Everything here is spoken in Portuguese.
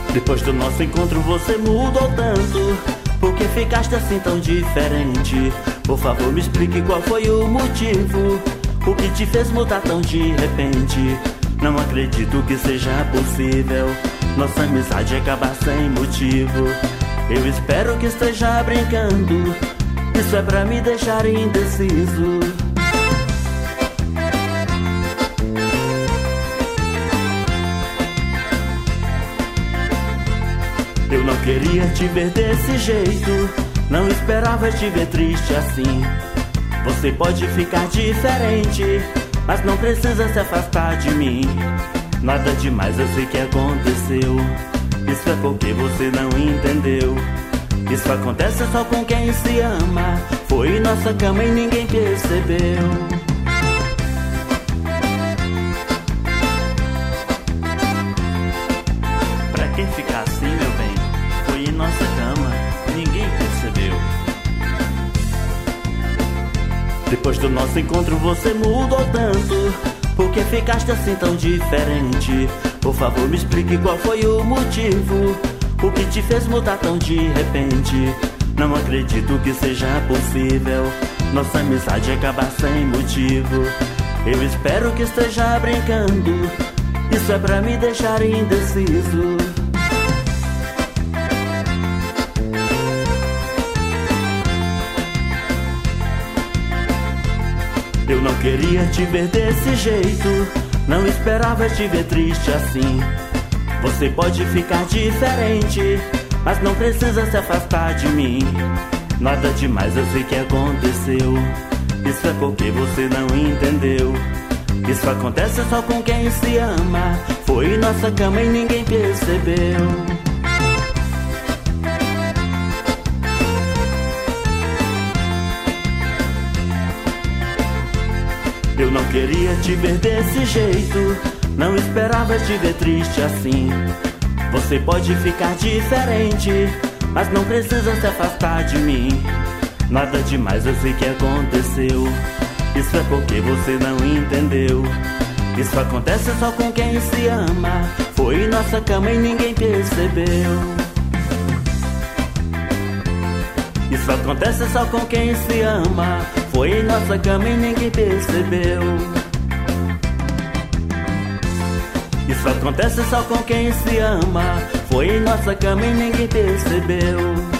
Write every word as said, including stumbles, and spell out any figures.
Depois do nosso encontro você mudou tanto. Por que ficaste assim tão diferente? Por favor me explique qual foi o motivo. O que te fez mudar tão de repente? Não acredito que seja possível nossa amizade acabar sem motivo. Eu espero que esteja brincando. Isso é pra me deixar indeciso. Eu não queria te ver desse jeito. Não esperava te ver triste assim. Você pode ficar diferente, mas não precisa se afastar de mim. Nada demais, eu sei que aconteceu. Isso é porque você não entendeu. Isso acontece só com quem se ama. Foi nossa cama e ninguém percebeu. Pra que ficar assim, meu bem? Foi em nossa cama, ninguém percebeu. Depois do nosso encontro você mudou tanto. Por que ficaste assim tão diferente? Por favor me explique qual foi o motivo. O que te fez mudar tão de repente? Não acredito que seja possível nossa amizade acabar sem motivo. Eu espero que esteja brincando. Isso é pra me deixar indeciso. Eu não queria te ver desse jeito. Não esperava te ver triste assim. Você pode ficar diferente, mas não precisa se afastar de mim. Nada demais, eu sei que aconteceu. Isso é porque você não entendeu. Isso acontece só com quem se ama. Foi nossa cama e ninguém percebeu. Eu não queria te ver desse jeito. Não esperava te ver triste assim. Você pode ficar diferente, mas não precisa se afastar de mim. Nada demais, eu sei que aconteceu. Isso é porque você não entendeu. Isso acontece só com quem se ama. Foi nossa cama e ninguém percebeu. Isso acontece só com quem se ama. Foi nossa cama e ninguém percebeu. Isso acontece só com quem se ama. Foi nossa cama e ninguém percebeu.